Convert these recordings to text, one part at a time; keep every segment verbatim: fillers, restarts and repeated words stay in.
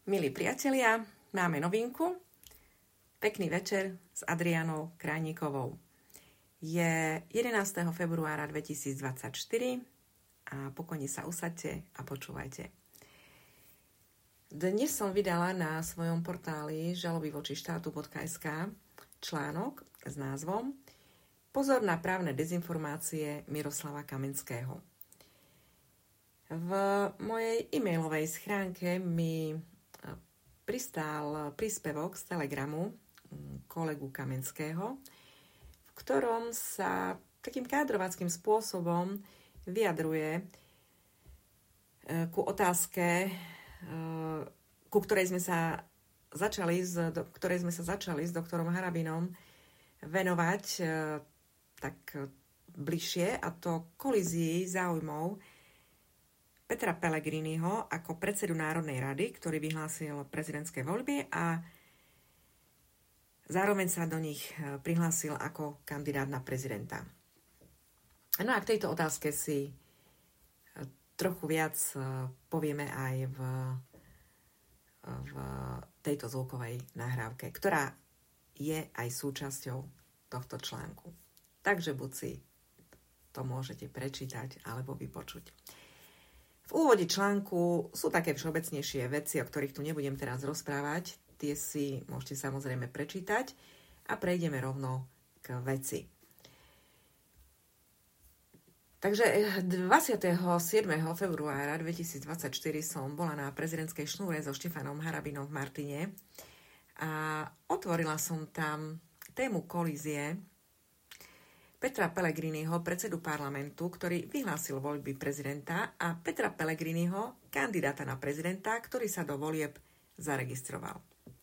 Milí priatelia, máme novinku. Pekný večer s Adrianou Krajníkovou. Je jedenásteho februára dvetisícdvadsaťštyri a pokojne sa usaďte a počúvajte. Dnes som vydala na svojom portáli žaloby voči štátu bodka es ká článok s názvom Pozor na právne dezinformácie Miroslava Kamenského. V mojej e-mailovej schránke mi pristál príspevok z Telegramu kolegu Kamenského, v ktorom sa takým kádrovackým spôsobom vyjadruje ku otázke, ku ktorej sme sa začali s, do, ktorej sme sa začali s doktorom Harabinom venovať tak bližšie, a to kolízii záujmov Petra Pellegriniho ako predsedu Národnej rady, ktorý vyhlásil prezidentské voľby a zároveň sa do nich prihlásil ako kandidát na prezidenta. No a k tejto otázke si trochu viac povieme aj v, v tejto zvukovej nahrávke, ktorá je aj súčasťou tohto článku. Takže buď si to môžete prečítať alebo vypočuť. V úvode článku sú také všeobecnejšie veci, o ktorých tu nebudem teraz rozprávať. Tie si môžete samozrejme prečítať a prejdeme rovno k veci. Takže dvadsiateho siedmeho februára dvetisícdvadsaťštyri som bola na prezidentskej šnúre so Štefanom Harabinom v Martine a otvorila som tam tému kolízie Petra Pellegriniho, predsedu parlamentu, ktorý vyhlásil voľby prezidenta, a Petra Pellegriniho, kandidáta na prezidenta, ktorý sa do volieb zaregistroval.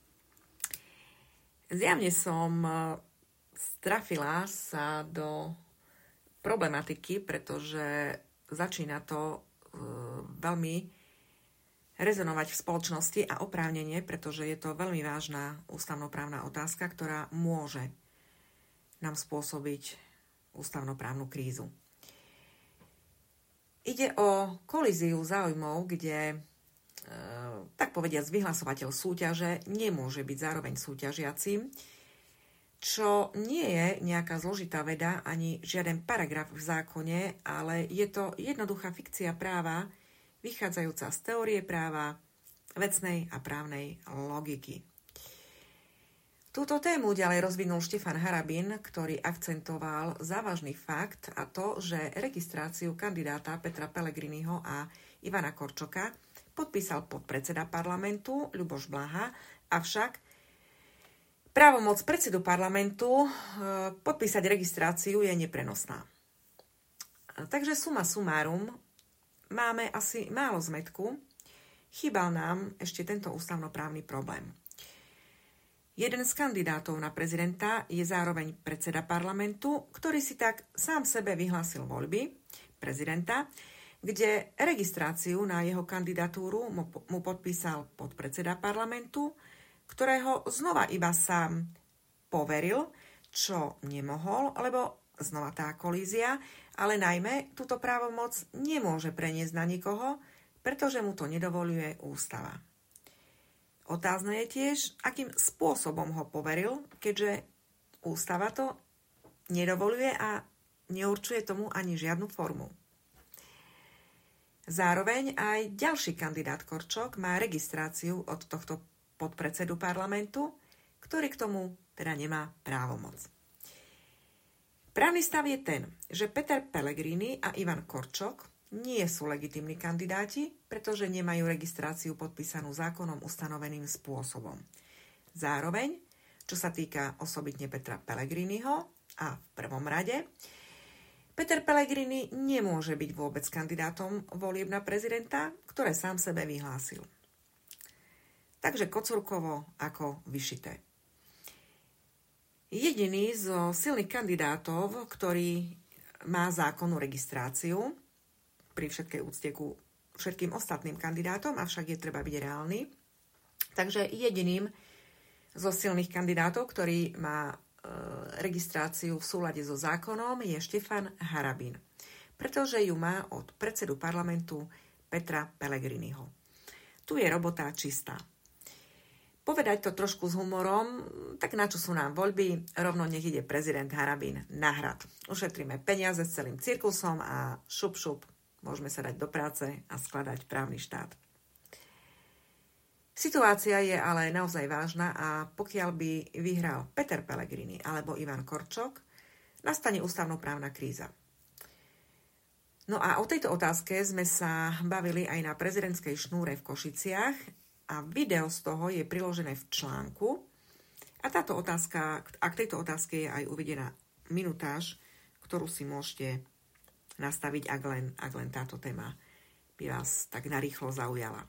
Zjavne som strafila sa do problematiky, pretože začína to veľmi rezonovať v spoločnosti a oprávnene, pretože je to veľmi vážna ústavnoprávna otázka, ktorá môže nám spôsobiť ústavnoprávnu krízu. Ide o kolíziu záujmov, kde, e, tak povediac, vyhlasovateľ súťaže nemôže byť zároveň súťažiacim, čo nie je nejaká zložitá veda ani žiaden paragraf v zákone, ale je to jednoduchá fikcia práva, vychádzajúca z teórie práva, vecnej a právnej logiky. Túto tému ďalej rozvinul Štefan Harabin, ktorý akcentoval závažný fakt, a to, že registráciu kandidáta Petra Pellegriniho a Ivana Korčoka podpísal podpredseda parlamentu Ľuboš Blaha, avšak právomoc predsedu parlamentu podpísať registráciu je neprenosná. Takže suma sumárum, máme asi málo zmätku, chýbal nám ešte tento ústavnoprávny problém. Jeden z kandidátov na prezidenta je zároveň predseda parlamentu, ktorý si tak sám sebe vyhlásil voľby prezidenta, kde registráciu na jeho kandidatúru mu podpísal podpredseda parlamentu, ktorého znova iba sám poveril, čo nemohol, lebo znova tá kolízia, ale najmä túto právomoc nemôže preniesť na nikoho, pretože mu to nedovoľuje ústava. Otázne je tiež, akým spôsobom ho poveril, keďže ústava to nedovoľuje a neurčuje tomu ani žiadnu formu. Zároveň aj ďalší kandidát Korčok má registráciu od tohto podpredsedu parlamentu, ktorý k tomu teda nemá právomoc. Právny stav je ten, že Peter Pellegrini a Ivan Korčok nie sú legitímni kandidáti, pretože nemajú registráciu podpísanú zákonom ustanoveným spôsobom. Zároveň, čo sa týka osobitne Petra Pellegriniho a v prvom rade, Peter Pellegrini nemôže byť vôbec kandidátom volieb na prezidenta, ktoré sám sebe vyhlásil. Takže kocúrkovo ako vyšité. Jediný zo silných kandidátov, ktorý má zákonnú registráciu, pri všetkej úcte ku všetkým ostatným kandidátom, avšak je treba byť reálny. Takže jediným zo silných kandidátov, ktorý má e, registráciu v súlade so zákonom, je Štefan Harabin, pretože ju má od predsedu parlamentu Petra Pellegriniho. Tu je robota čistá. povedať to trošku s humorom, tak na čo sú nám voľby, rovno nech ide prezident Harabín na hrad. Ušetríme peniaze s celým cirkusom a šup šup, môžeme sa dať do práce a skladať právny štát. Situácia je ale naozaj vážna a pokiaľ by vyhral Peter Pellegrini alebo Ivan Korčok, nastane ústavnoprávna kríza. No a o tejto otázke sme sa bavili aj na prezidentskej šnúre v Košiciach a video z toho je priložené v článku a táto otázka, a k tejto otázke je aj uvedená minutáž, ktorú si môžete nastaviť, ak len, ak len táto téma by vás tak narýchlo zaujala.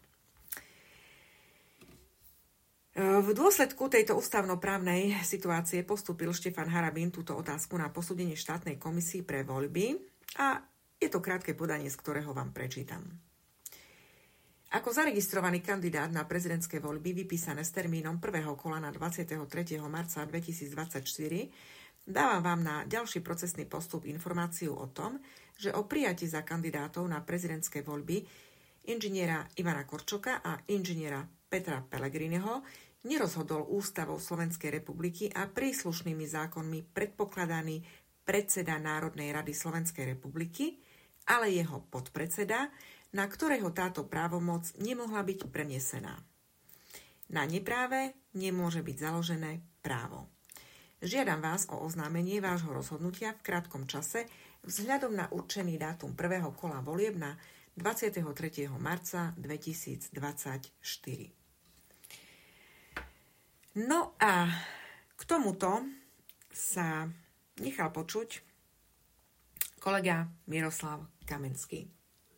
V dôsledku tejto ústavnoprávnej situácie postúpil Štefan Harabín túto otázku na posúdenie štátnej komisii pre voľby a je to krátke podanie, z ktorého vám prečítam. Ako zaregistrovaný kandidát na prezidentské voľby vypísané s termínom prvého kola na dvadsiateho tretieho marca dvetisícdvadsaťštyri dávam vám na ďalší procesný postup informáciu o tom, že o prijatí za kandidátov na prezidentské voľby inžiniera Ivana Korčoka a inžiniera Petra Pellegriniho nerozhodol Ústavou Slovenskej republiky a príslušnými zákonmi predpokladaný predseda Národnej rady Slovenskej republiky, ale jeho podpredseda, na ktorého táto právomoc nemohla byť prenesená. Na nepráve nemôže byť založené právo. Žiadam vás o oznámenie vášho rozhodnutia v krátkom čase vzhľadom na určený dátum prvého kola volieb na dvadsiateho tretieho marca dvetisícdvadsaťštyri. No a k tomuto sa nechal počuť kolega Miroslav Kamenský.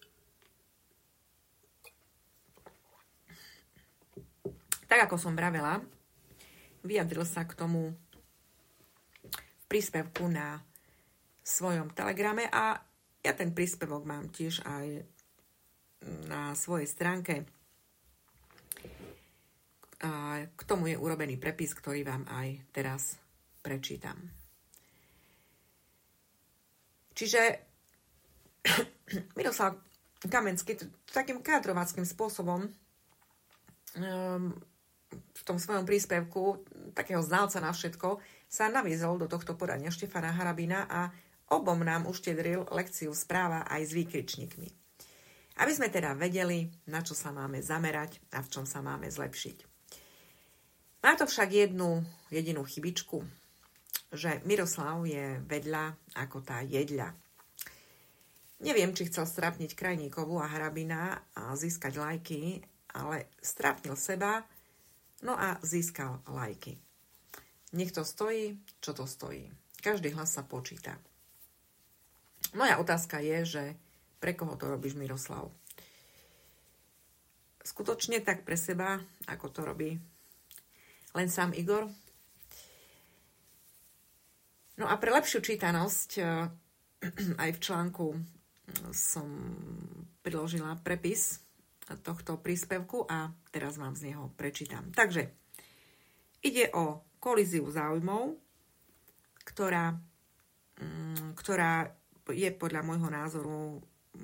Tak ako som vravela, vyjadril sa k tomu v príspevku na svojom telegrame a ja ten príspevok mám tiež aj na svojej stránke. A k tomu je urobený prepis, ktorý vám aj teraz prečítam. Čiže Miroslav Kamenský takým kádrovackým spôsobom um, v tom svojom príspevku takého znalca na všetko sa naviezol do tohto podania Štefana Harabína a obom nám uštedril lekciu správa aj s výkričníkmi. Aby sme teda vedeli, na čo sa máme zamerať a v čom sa máme zlepšiť. Má to však jednu jedinú chybičku, že Miroslav je vedľa ako tá jedľa. Neviem, či chcel strapniť Krajníkovú a Harabina a získať lajky, ale strapnil seba, no a získal lajky. Nech to stojí, čo to stojí. Každý hlas sa počíta. Moja otázka je, že pre koho to robíš, Miroslav? Skutočne tak pre seba, ako to robí len sám Igor? No a pre lepšiu čítanosť aj v článku som priložila prepis tohto príspevku a teraz vám z neho prečítam. Takže ide o kolíziu záujmov, ktorá, ktorá je podľa môjho názoru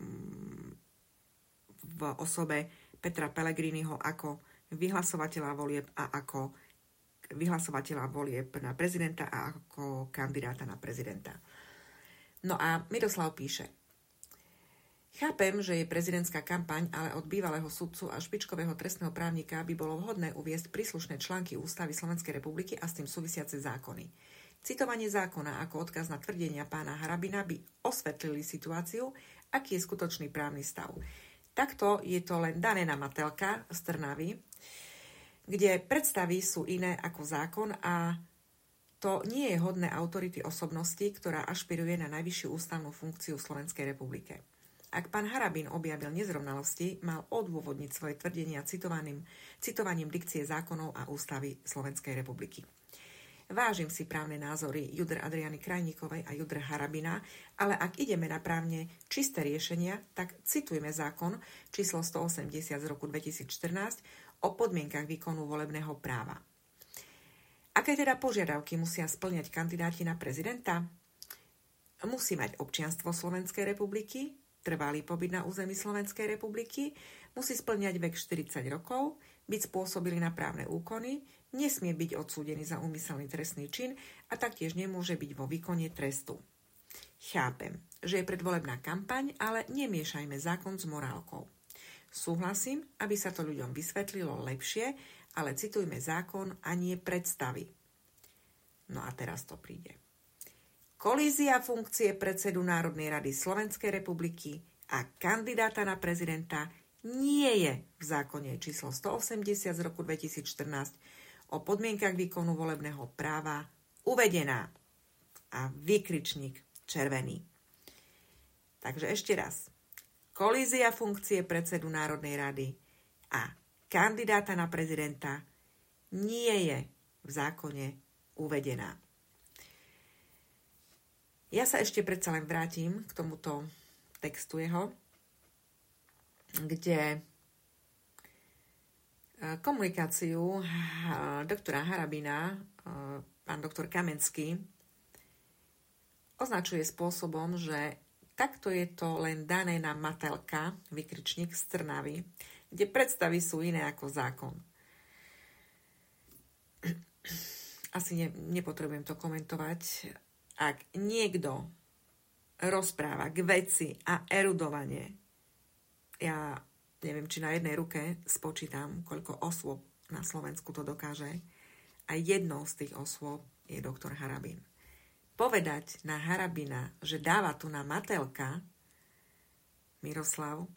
v osobe Petra Pellegriniho ako vyhlasovateľa volieb a ako vyhlasovateľa volieb na prezidenta a ako kandidáta na prezidenta. No a Miroslav píše: Chápem, že je prezidentská kampaň, ale od bývalého sudcu a špičkového trestného právnika by bolo vhodné uviesť príslušné články Ústavy Slovenskej republiky a s tým súvisiace zákony. Citovanie zákona ako odkaz na tvrdenia pána Harabina by osvetlili situáciu, aký je skutočný právny stav. Takto je to len Danena Matelka z Trnavy, kde predstavy sú iné ako zákon a to nie je hodné autority osobnosti, ktorá ašpiruje na najvyššiu ústavnú funkciu v Slovenskej republike. Ak pán Harabin objavil nezrovnalosti, mal odôvodniť svoje tvrdenia citovaním, citovaním dikcie zákonov a ústavy Slovenskej republiky. Vážim si právne názory Judr Adriany Krajníkovej a Judr Harabina, ale ak ideme na právne čisté riešenia, tak citujme zákon číslo stoosemdesiat z roku dvetisícštrnásť o podmienkach výkonu volebného práva. Aké teda požiadavky musia spĺňať kandidáti na prezidenta? Musí mať občianstvo Slovenskej republiky, trvalý pobyt na území Slovenskej republiky, musí spĺňať vek štyridsať rokov, byť spôsobili na právne úkony, nesmie byť odsúdený za úmyselný trestný čin a taktiež nemôže byť vo výkone trestu. Chápem, že je predvolebná kampaň, ale nemiešajme zákon s morálkou. Súhlasím, aby sa to ľuďom vysvetlilo lepšie, ale citujme zákon a nie predstavy. No a teraz to príde. Kolízia funkcie predsedu Národnej rady Slovenskej republiky a kandidáta na prezidenta nie je v zákone číslo stoosemdesiat z roku dvetisícštrnásť o podmienkach výkonu volebného práva uvedená. A výkričník červený. Takže ešte raz. Kolízia funkcie predsedu Národnej rady a kandidáta na prezidenta nie je v zákone uvedená. Ja sa ešte predsa len vrátim k tomuto textu jeho, kde komunikáciu doktora Harabina, pán doktor Kamenský, označuje spôsobom, že takto je to len dané na Matelka, vykričník z Trnavy, kde predstavy sú iné ako zákon. Asi ne, nepotrebujem to komentovať. Ak niekto rozpráva k veci a erudovanie, ja neviem, či na jednej ruke spočítam, koľko osôb na Slovensku to dokáže, a jednou z tých osôb je doktor Harabin. Povedať na Harabina, že dáva tu na Matelka, Miroslav,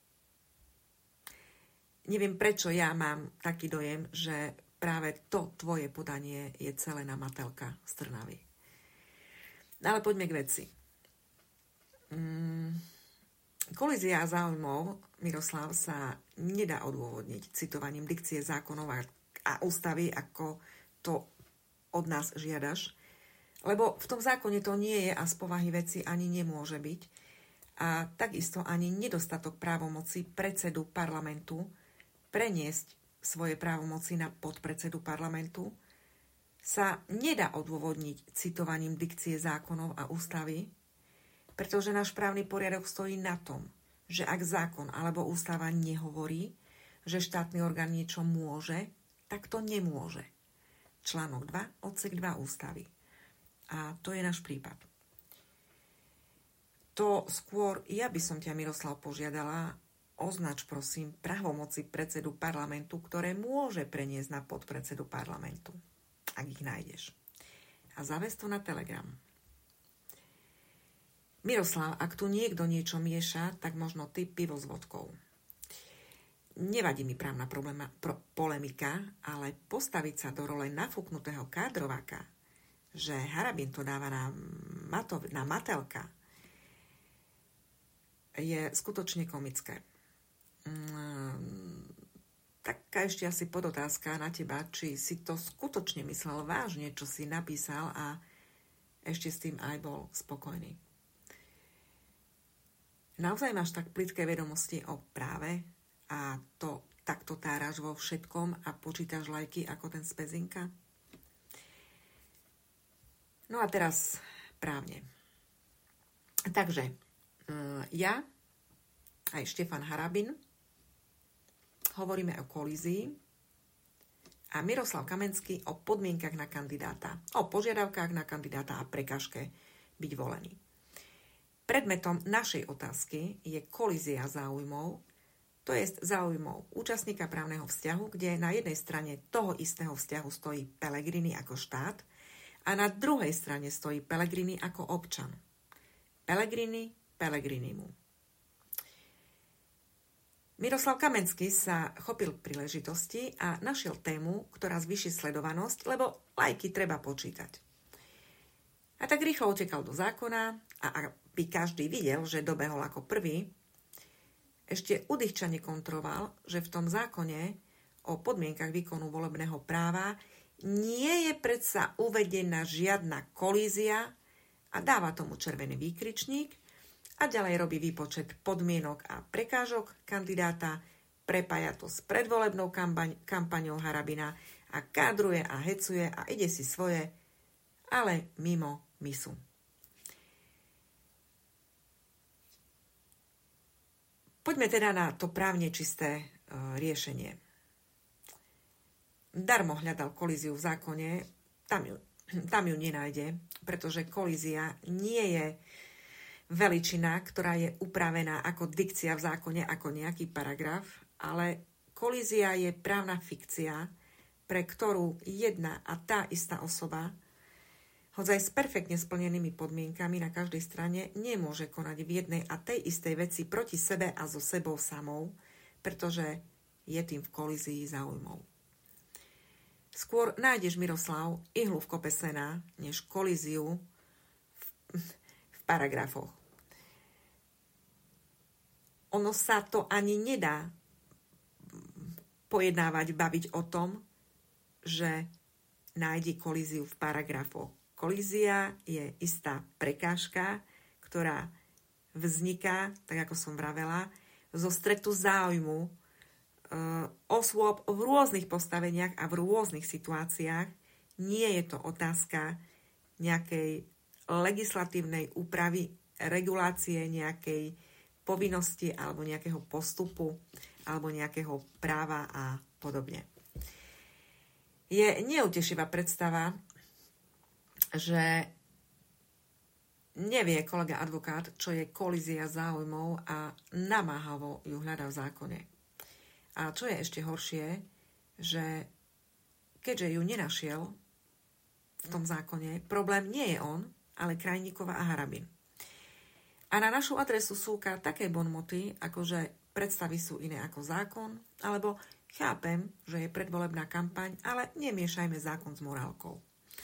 neviem prečo ja mám taký dojem, že práve to tvoje podanie je celé na Matelka z Trnavy. Ale poďme k veci. Mm, kolízia záujmov, Miroslav, sa nedá odôvodniť citovaním dikcie zákonov a ústavy, ako to od nás žiadaš, lebo v tom zákone to nie je a z povahy veci ani nemôže byť. A takisto ani nedostatok právomoci predsedu parlamentu preniesť svoje právomoci na podpredsedu parlamentu sa nedá odôvodniť citovaním dikcie zákonov a ústavy, pretože náš právny poriadok stojí na tom, že ak zákon alebo ústava nehovorí, že štátny orgán niečo môže, tak to nemôže. Článok dva, odsek dva ústavy. A to je náš prípad. To skôr, ja by som ťa, Miroslav, požiadala, označ prosím právomoci predsedu parlamentu, ktoré môže preniesť na podpredsedu parlamentu, ak ich nájdeš. A zaves to na Telegram. Miroslav, ak tu niekto niečo mieša, tak možno ty pivo s vodkou. Nevadí mi právna problema, pro, polemika, ale postaviť sa do role nafúknutého kádrováka, že Harabin to dáva na, Matov, na Matelka, je skutočne komické. Mm, taká ešte asi podotázka na teba, či si to skutočne myslel vážne, čo si napísal a ešte s tým aj bol spokojný. Naozaj máš tak plytké vedomosti o práve a to takto táraš vo všetkom a počítaš lajky ako ten z Pezinka? No a teraz právne. Takže ja aj Štefan Harabin hovoríme o kolízii a Miroslav Kamenský o podmienkach na kandidáta, o požiadavkách na kandidáta a prekažke byť volený. Predmetom našej otázky je kolízia záujmov, to je záujmov účastníka právneho vzťahu, kde na jednej strane toho istého vzťahu stojí Pellegrini ako štát a na druhej strane stojí Pellegrini ako občan. Pellegrini, Pellegrinimu. Miroslav Kamenský sa chopil príležitosti a našiel tému, ktorá zvýši sledovanosť, lebo lajky treba počítať. A tak rýchlo utekal do zákona a aby každý videl, že dobehol ako prvý, ešte udýchčane kontroval, že v tom zákone o podmienkach výkonu volebného práva nie je predsa uvedená žiadna kolízia a dáva tomu červený výkričník a ďalej robí výpočet podmienok a prekážok kandidáta, prepája to s predvolebnou kampaň, kampaňou Harabina a kádruje a hecuje a ide si svoje, ale mimo misu. Poďme teda na to právne čisté e, riešenie. darmo hľadal kolíziu v zákone, tam ju, tam ju nenájde, pretože kolízia nie je veličina, ktorá je upravená ako dikcia v zákone, ako nejaký paragraf, ale kolízia je právna fikcia, pre ktorú jedna a tá istá osoba, hoď aj s perfektne splnenými podmienkami na každej strane, nemôže konať v jednej a tej istej veci proti sebe a so sebou samou, pretože je tým v kolízii záujmov. Skôr nájdeš, Miroslav, ihlu v kope sena, než kolíziu v, v paragrafoch. Ono sa to ani nedá pojednávať, baviť o tom, že nájdi kolíziu v paragrafoch. Kolízia je istá prekážka, ktorá vzniká, tak ako som vravela, zo stretu záujmu e, osôb v rôznych postaveniach a v rôznych situáciách. Nie je to otázka nejakej legislatívnej úpravy, regulácie nejakej povinnosti alebo nejakého postupu alebo nejakého práva a podobne. Je neutešivá predstava, že nevie kolega advokát, čo je kolízia záujmov a namáhavo ju hľadá v zákone. A čo je ešte horšie, že keďže ju nenašiel v tom zákone, problém nie je on, ale Krajníková a Harabin. A na našu adresu súka také bonmoty, ako že predstavy sú iné ako zákon, alebo chápem, že je predvolebná kampaň, ale nemiešajme zákon s morálkou.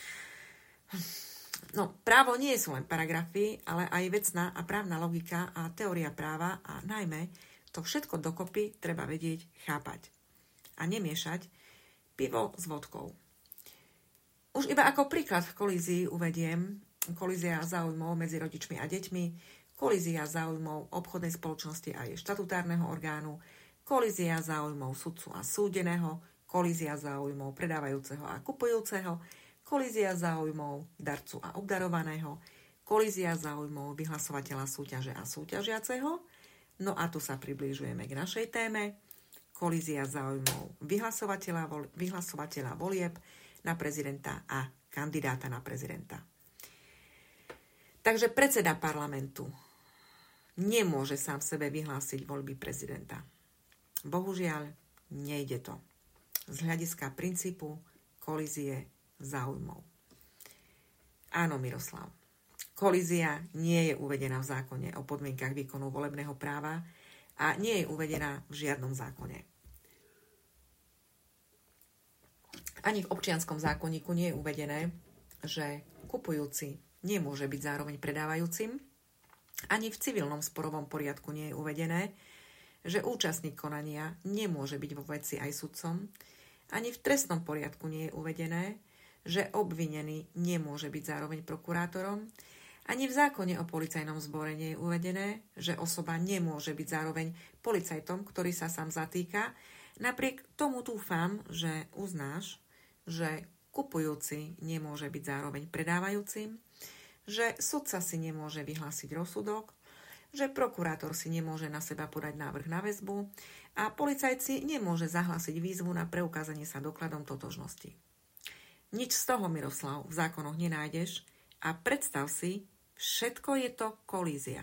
No, právo nie sú len paragrafy, ale aj vecná a právna logika a teória práva a najmä to všetko dokopy treba vedieť chápať. A nemiešať pivo s vodkou. Už iba ako príklad v kolízii uvediem kolízia záujmov medzi rodičmi a deťmi, kolízia záujmov obchodnej spoločnosti a jej štatutárneho orgánu, kolízia záujmov sudcu a súdeného, kolízia záujmov predávajúceho a kupujúceho, kolízia záujmov darcu a obdarovaného, kolízia záujmov vyhlasovateľa súťaže a súťažiaceho. No a tu sa približujeme k našej téme. Kolízia záujmov vyhlasovateľa, vyhlasovateľa volieb na prezidenta a kandidáta na prezidenta. Takže predseda parlamentu nemôže sám sebe vyhlásiť voľby prezidenta. Bohužiaľ, nejde to. Z hľadiska princípu kolízie záujmov. Áno, Miroslav. Kolízia nie je uvedená v zákone o podmienkach výkonu volebného práva a nie je uvedená v žiadnom zákone. Ani v občianskom zákonníku nie je uvedené, že kupujúci nemôže byť zároveň predávajúcim. Ani v civilnom sporovom poriadku nie je uvedené, že účastník konania nemôže byť vo veci aj sudcom. Ani v trestnom poriadku nie je uvedené, že obvinený nemôže byť zároveň prokurátorom. Ani v zákone o policajnom zbore nie je uvedené, že osoba nemôže byť zároveň policajtom, ktorý sa sám zatýka. Napriek tomu dúfam, že uznáš, že kupujúci nemôže byť zároveň predávajúcim, že sudca si nemôže vyhlásiť rozsudok, že prokurátor si nemôže na seba podať návrh na väzbu a policajt si nemôže zahlásiť výzvu na preukázanie sa dokladom totožnosti. Nič z toho, Miroslav, v zákonoch nenájdeš a predstav si, všetko je to kolízia.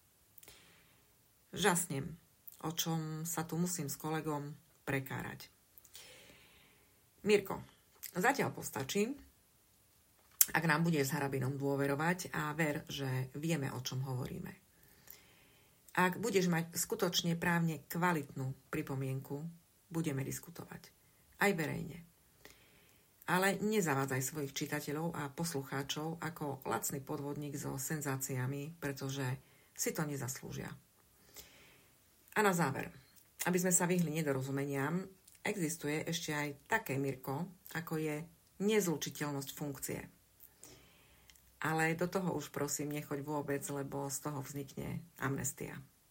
Žasnem, o čom sa tu musím s kolegom prekárať. Mirko, zatiaľ postačí, ak nám bude s Harabinom dôverovať a ver, že vieme, o čom hovoríme. Ak budeš mať skutočne právne kvalitnú pripomienku, budeme diskutovať. Aj verejne. Ale nezavádzaj svojich čitateľov a poslucháčov ako lacný podvodník so senzáciami, pretože si to nezaslúžia. A na záver, aby sme sa vyhli nedorozumeniam, existuje ešte aj také, Mirko, ako je nezlučiteľnosť funkcie. Ale do toho už prosím nechoď vôbec, lebo z toho vznikne amnestia.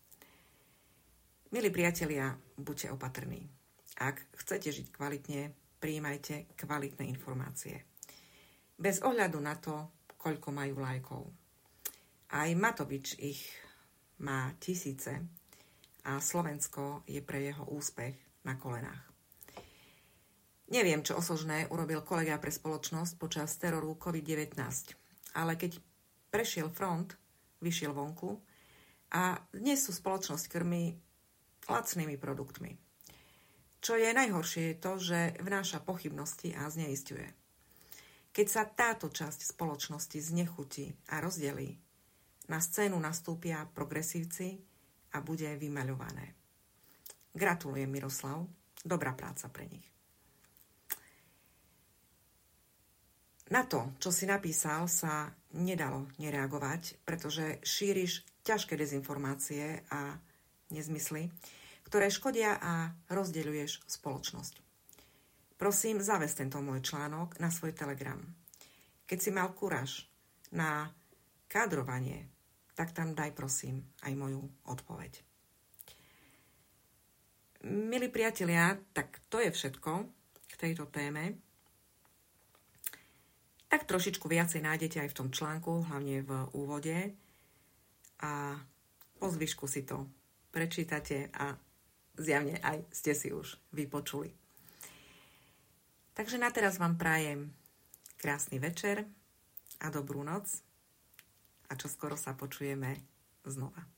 Milí priatelia, buďte opatrní. Ak chcete žiť kvalitne, prijímajte kvalitné informácie. Bez ohľadu na to, koľko majú lajkov. Aj Matovič ich má tisíce a Slovensko je pre jeho úspech na kolenách. Neviem, čo osožné urobil kolega pre spoločnosť počas teroru covid devätnásť, ale keď prešiel front, vyšiel vonku a dnes sú spoločnosť krmi lacnými produktmi. Čo je najhoršie je to, že vnáša pochybnosti a zneisťuje. Keď sa táto časť spoločnosti znechutí a rozdelí, na scénu nastúpia progresívci a bude vymaľované. Gratulujem, Miroslav, dobrá práca pre nich. Na to, čo si napísal, sa nedalo nereagovať, pretože šíriš ťažké dezinformácie a nezmysly, ktoré škodia a rozdeľuješ spoločnosť. Prosím, zavez tento môj článok na svoj Telegram. Keď si mal kuráž na kádrovanie, tak tam daj prosím aj moju odpoveď. Milí priatelia, tak to je všetko k tejto téme. Tak trošičku viacej nájdete aj v tom článku, hlavne v úvode. A po zvyšku si to prečítate a zjavne aj ste si už vypočuli. Takže na teraz vám prajem krásny večer a dobrú noc a čoskoro sa počujeme znova.